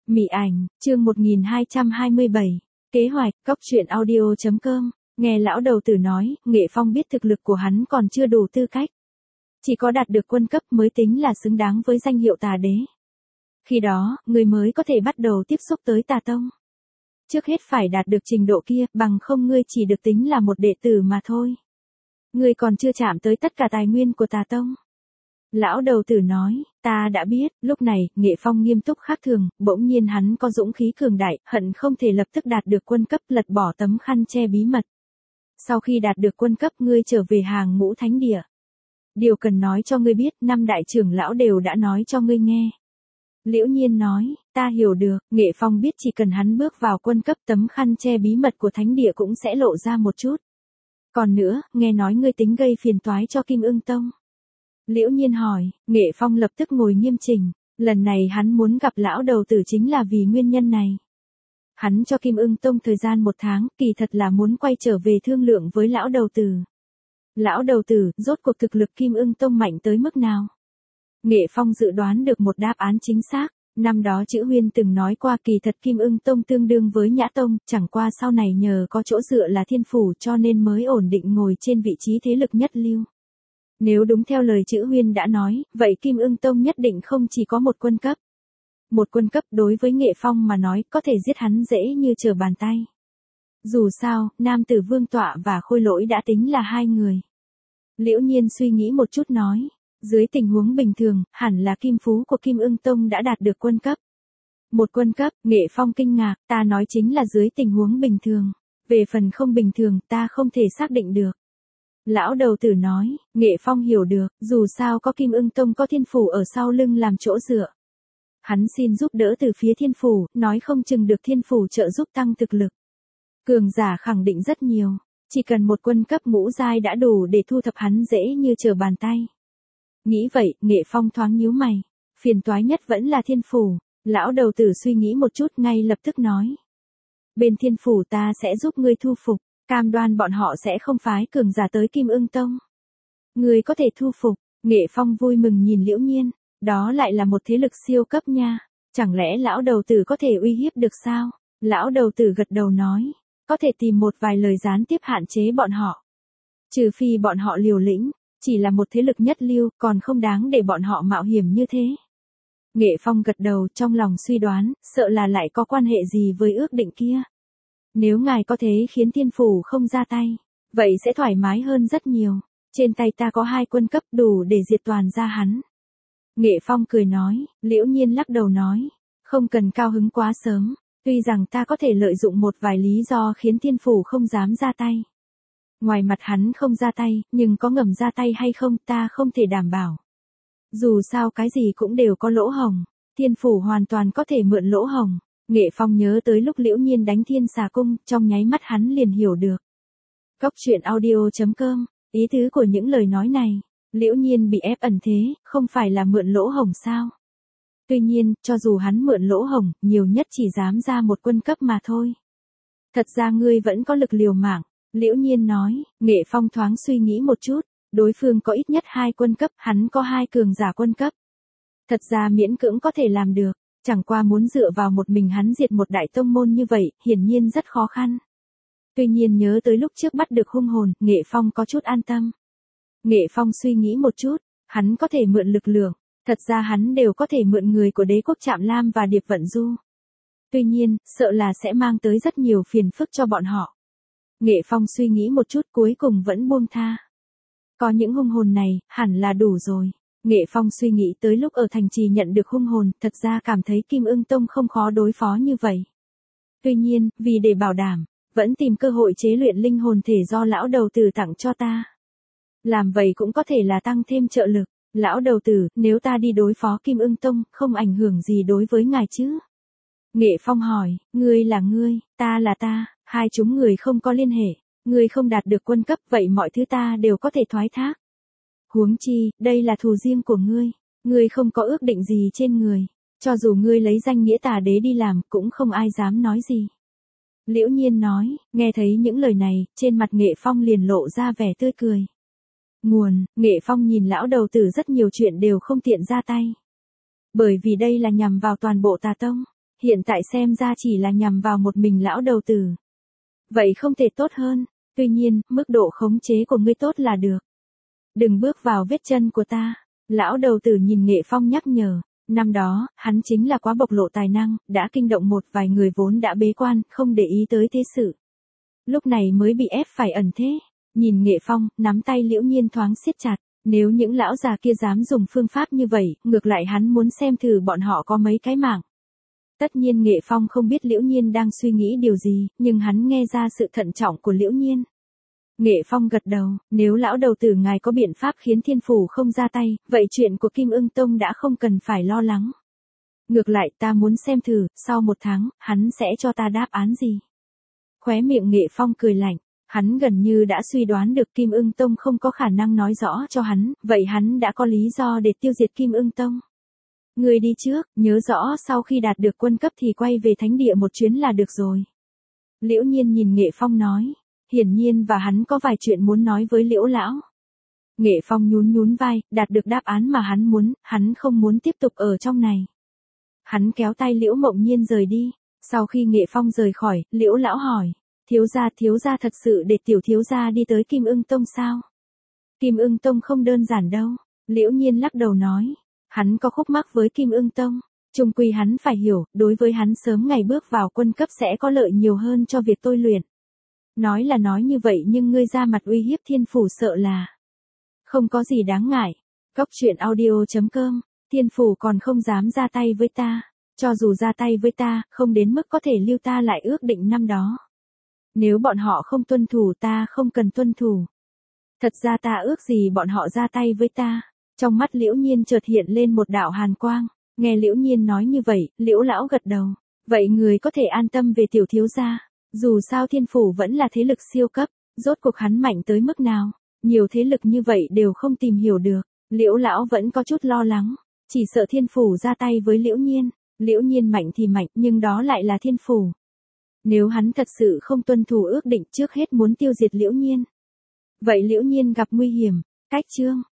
Mị ảnh, chương 1227. Kế hoạch, cóc truyện audio.com. Nghe lão đầu tử nói, Nghệ Phong biết thực lực của hắn còn chưa đủ tư cách. Chỉ có đạt được quân cấp mới tính là xứng đáng với danh hiệu tà đế. Khi đó, người mới có thể bắt đầu tiếp xúc tới tà tông. Trước hết phải đạt được trình độ kia, bằng không ngươi chỉ được tính là một đệ tử mà thôi. Ngươi còn chưa chạm tới tất cả tài nguyên của tà tông. Lão đầu tử nói, ta đã biết. Lúc này, Nghệ Phong nghiêm túc khác thường, bỗng nhiên hắn có dũng khí cường đại, hận không thể lập tức đạt được quân cấp, lật bỏ tấm khăn che bí mật. Sau khi đạt được quân cấp, ngươi trở về hàng ngũ thánh địa. Điều cần nói cho ngươi biết, 5 đại trưởng lão đều đã nói cho ngươi nghe. Liễu Nhiên nói, ta hiểu được. Nghệ Phong biết chỉ cần hắn bước vào quân cấp, tấm khăn che bí mật của thánh địa cũng sẽ lộ ra một chút. Còn nữa, nghe nói ngươi tính gây phiền toái cho Kim Ưng Tông. Liễu Nhiên hỏi, Nghệ Phong lập tức ngồi nghiêm chỉnh. Lần này hắn muốn gặp lão đầu tử chính là vì nguyên nhân này. Hắn cho Kim Ưng Tông thời gian 1 tháng, kỳ thật là muốn quay trở về thương lượng với lão đầu tử. Lão đầu tử, rốt cuộc thực lực Kim Ưng Tông mạnh tới mức nào? Nghệ Phong dự đoán được một đáp án chính xác. Năm đó Chữ Huyên từng nói qua kỳ thật Kim Ưng Tông tương đương với Nhã Tông, chẳng qua sau này nhờ có chỗ dựa là Thiên Phủ cho nên mới ổn định ngồi trên vị trí thế lực nhất lưu. Nếu đúng theo lời Chữ Huyên đã nói, vậy Kim Ưng Tông nhất định không chỉ có một quân cấp. Một quân cấp đối với Nghệ Phong mà nói có thể giết hắn dễ như trở bàn tay. Dù sao, Nam Tử Vương Tọa và Khôi Lỗi đã tính là 2 người. Liễu Nhiên suy nghĩ một chút nói, dưới tình huống bình thường, hẳn là Kim Phú của Kim Ưng Tông đã đạt được quân cấp. Một quân cấp, Nghệ Phong kinh ngạc, ta nói chính là dưới tình huống bình thường. Về phần không bình thường, ta không thể xác định được. Lão đầu tử nói, Nghệ Phong hiểu được, dù sao có Kim Ưng Tông có Thiên Phủ ở sau lưng làm chỗ dựa. Hắn xin giúp đỡ từ phía Thiên Phủ, nói không chừng được Thiên Phủ trợ giúp tăng thực lực. Cường giả khẳng định rất nhiều, chỉ cần một quân cấp ngũ giai đã đủ để thu thập hắn dễ như trở bàn tay. Nghĩ vậy, Nghệ Phong thoáng nhíu mày, phiền toái nhất vẫn là Thiên Phủ. Lão đầu tử suy nghĩ một chút ngay lập tức nói. Bên Thiên Phủ ta sẽ giúp ngươi thu phục. Cam đoan bọn họ sẽ không phái cường giả tới Kim Ưng Tông. Người có thể thu phục. Nghệ Phong vui mừng nhìn Liễu Nhiên. Đó lại là một thế lực siêu cấp nha. Chẳng lẽ lão đầu tử có thể uy hiếp được sao? Lão đầu tử gật đầu nói. Có thể tìm một vài lời gián tiếp hạn chế bọn họ. Trừ phi bọn họ liều lĩnh. Chỉ là một thế lực nhất lưu còn không đáng để bọn họ mạo hiểm như thế. Nghệ Phong gật đầu trong lòng suy đoán. Sợ là lại có quan hệ gì với ước định kia. Nếu ngài có thế khiến Thiên Phủ không ra tay, vậy sẽ thoải mái hơn rất nhiều. Trên tay ta có 2 quân cấp đủ để diệt toàn ra hắn. Nghệ Phong cười nói, Liễu Nhiên lắc đầu nói, không cần cao hứng quá sớm, tuy rằng ta có thể lợi dụng một vài lý do khiến Thiên Phủ không dám ra tay. Ngoài mặt hắn không ra tay, nhưng có ngầm ra tay hay không ta không thể đảm bảo. Dù sao cái gì cũng đều có lỗ hổng, Thiên Phủ hoàn toàn có thể mượn lỗ hổng. Nghệ Phong nhớ tới lúc Liễu Nhiên đánh Thiên Xà Cung, trong nháy mắt hắn liền hiểu được. Cóc truyện audio.com, ý tứ của những lời nói này, Liễu Nhiên bị ép ẩn thế, không phải là mượn lỗ hổng sao? Tuy nhiên, cho dù hắn mượn lỗ hổng, nhiều nhất chỉ dám ra một quân cấp mà thôi. Thật ra ngươi vẫn có lực liều mạng, Liễu Nhiên nói. Nghệ Phong thoáng suy nghĩ một chút, đối phương có ít nhất 2 quân cấp, hắn có 2 cường giả quân cấp. Thật ra miễn cưỡng có thể làm được. Chẳng qua muốn dựa vào một mình hắn diệt một đại tông môn như vậy, hiển nhiên rất khó khăn. Tuy nhiên nhớ tới lúc trước bắt được hung hồn, Nghệ Phong có chút an tâm. Nghệ Phong suy nghĩ một chút, hắn có thể mượn lực lượng, thật ra hắn đều có thể mượn người của Đế quốc Trạm Lam và Điệp Vận Du. Tuy nhiên, sợ là sẽ mang tới rất nhiều phiền phức cho bọn họ. Nghệ Phong suy nghĩ một chút cuối cùng vẫn buông tha. Có những hung hồn này, hẳn là đủ rồi. Nghệ Phong suy nghĩ tới lúc ở thành trì nhận được hung hồn, thật ra cảm thấy Kim Ưng Tông không khó đối phó như vậy. Tuy nhiên, vì để bảo đảm, vẫn tìm cơ hội chế luyện linh hồn thể do lão đầu tử tặng cho ta. Làm vậy cũng có thể là tăng thêm trợ lực. Lão đầu tử, nếu ta đi đối phó Kim Ưng Tông, không ảnh hưởng gì đối với ngài chứ? Nghệ Phong hỏi, ngươi là ngươi, ta là ta, hai chúng người không có liên hệ. Ngươi không đạt được quân cấp, vậy mọi thứ ta đều có thể thoái thác. Huống chi, đây là thù riêng của ngươi. Ngươi không có ước định gì trên người. Cho dù ngươi lấy danh nghĩa tà đế đi làm, cũng không ai dám nói gì. Liễu Nhiên nói, nghe thấy những lời này, trên mặt Nghệ Phong liền lộ ra vẻ tươi cười. Nguồn, Nghệ Phong nhìn lão đầu tử rất nhiều chuyện đều không tiện ra tay. Bởi vì đây là nhằm vào toàn bộ tà tông. hiện tại xem ra chỉ là nhằm vào một mình lão đầu tử. Vậy không thể tốt hơn, tuy nhiên, mức độ khống chế của ngươi tốt là được. Đừng bước vào vết chân của ta, lão đầu tử nhìn Nghệ Phong nhắc nhở. Năm đó, hắn chính là quá bộc lộ tài năng, đã kinh động một vài người vốn đã bế quan, không để ý tới thế sự. Lúc này mới bị ép phải ẩn thế. Nhìn Nghệ Phong, nắm tay Liễu Nhiên thoáng siết chặt. Nếu những lão già kia dám dùng phương pháp như vậy, ngược lại hắn muốn xem thử bọn họ có mấy cái mạng. Tất nhiên Nghệ Phong không biết Liễu Nhiên đang suy nghĩ điều gì, nhưng hắn nghe ra sự thận trọng của Liễu Nhiên. Nghệ Phong gật đầu, nếu lão đầu tử ngài có biện pháp khiến thiên phủ không ra tay, vậy chuyện của Kim Ưng Tông đã không cần phải lo lắng. Ngược lại ta muốn xem thử, sau 1 tháng, hắn sẽ cho ta đáp án gì. Khóe miệng Nghệ Phong cười lạnh, hắn gần như đã suy đoán được Kim Ưng Tông không có khả năng nói rõ cho hắn, vậy hắn đã có lý do để tiêu diệt Kim Ưng Tông. Người đi trước, nhớ rõ sau khi đạt được quân cấp thì quay về thánh địa một chuyến là được rồi. Liễu Nhiên nhìn Nghệ Phong nói. Hiển nhiên và hắn có vài chuyện muốn nói với Liễu lão. Nghệ Phong nhún vai, đạt được đáp án mà hắn muốn, hắn không muốn tiếp tục ở trong này. Hắn kéo tay Liễu Mộng Nhiên rời đi. Sau khi Nghệ Phong rời khỏi, Liễu lão hỏi, thiếu gia thật sự để tiểu thiếu gia đi tới Kim Ưng Tông sao? Kim Ưng Tông không đơn giản đâu. Liễu Nhiên lắc đầu nói, hắn có khúc mắc với Kim Ưng Tông. Chung quy hắn phải hiểu, đối với hắn sớm ngày bước vào quân cấp sẽ có lợi nhiều hơn cho việc tôi luyện. Nói là nói như vậy nhưng ngươi ra mặt uy hiếp thiên phủ sợ là không có gì đáng ngại. Cóc truyện audio.com, thiên phủ còn không dám ra tay với ta. Cho dù ra tay với ta, không đến mức có thể lưu ta lại ước định năm đó. Nếu bọn họ không tuân thủ ta không cần tuân thủ. Thật ra ta ước gì bọn họ ra tay với ta. Trong mắt Liễu Nhiên chợt hiện lên một đạo hàn quang. Nghe Liễu Nhiên nói như vậy, Liễu lão gật đầu. Vậy người có thể an tâm về tiểu thiếu gia. Dù sao thiên phủ vẫn là thế lực siêu cấp, rốt cuộc hắn mạnh tới mức nào, nhiều thế lực như vậy đều không tìm hiểu được, Liễu lão vẫn có chút lo lắng, chỉ sợ thiên phủ ra tay với Liễu Nhiên mạnh thì mạnh nhưng đó lại là thiên phủ. Nếu hắn thật sự không tuân thủ ước định trước hết muốn tiêu diệt Liễu Nhiên. Vậy Liễu Nhiên gặp nguy hiểm, cách chương.